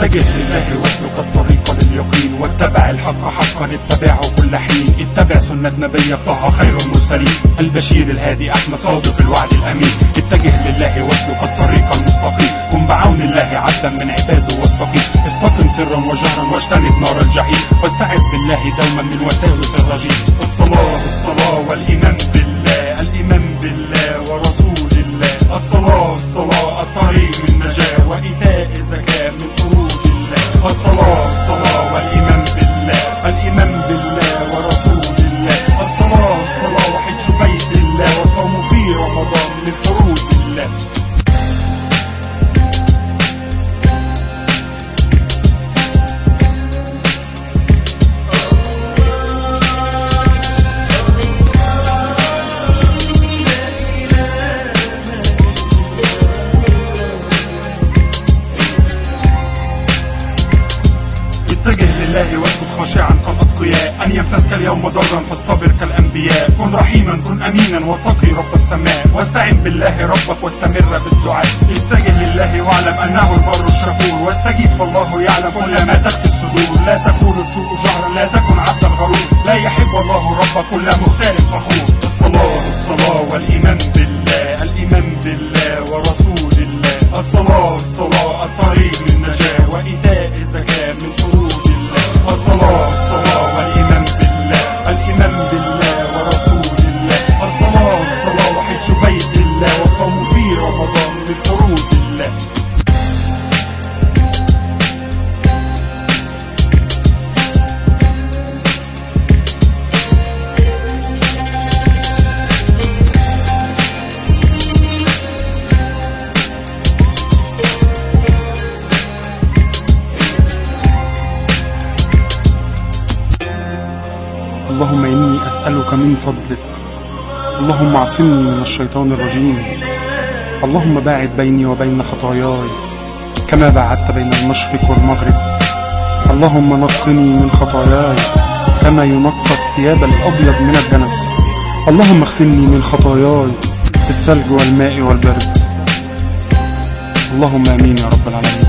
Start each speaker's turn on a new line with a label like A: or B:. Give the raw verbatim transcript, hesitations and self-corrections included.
A: اتجه لله واسلك الطريق لليقين، واتبع الحق حقا اتبعه كل حين. اتبع سنة نبيك طه خير المرسلين، البشير الهادي أحمد صادق الوعد الأمين. اتجه لله واسلك الطريق المستقيم، كن بعون الله عبدا من عباده واستقيم. استقم سرا وجهرا واجتنب نار الجحيم، واستعذ بالله دوما من وساوس الرجيم. الصلاة الصلاة والإيمان بالله، الإيمان بالله ورسول الله. الصلاة الصلاة الطريق للنجاة، وإيتاء الزكاة من فروض الله. الصلاة الصلاة والإيمان بالله، الإيمان بالله ورسول الله. الصلاة الصلاة وحج بيت الله، وصوم في رمضان من فروض الله. اتجه لله واسكت خاشعا كالأتقياء، أن يمسسك اليوم ضرا فاصطبر كالأنبياء. كن رحيما كن أمينا واتقي رب السماء، واستعن بالله ربك واستمر بالدعاء. اتجه لله واعلم أنه البر الشكور، واستجيب فالله يعلم كل ما تخفي الصدور. لا تكون السوء جهرا، لا تكن عبدا غرور، لا يحب الله ربك كل مختال فخور. الصلاة الصلاة والإيمان بالله، الإيمان بالله ورسول الله. الصلاة الصلاة الطريق للنجاة، وإيتاء الزكاة من فروض الله. الصلاة الصلاة والإيمان بالله، الإيمان بالله ورسول الله. الصلاة الصلاة وحج بيت الله، وصوم في رمضان من فروض الله. اللهم إني أسألك من فضلك، اللهم اعصمني من الشيطان الرجيم. اللهم باعد بيني وبين خطاياي كما باعدت بين المشرق والمغرب. اللهم نقني من خطاياي كما ينقى الثياب الأبيض من الدنس. اللهم اغسلني من خطاياي بالثلج والماء والبرد. اللهم آمين يا رب العالمين.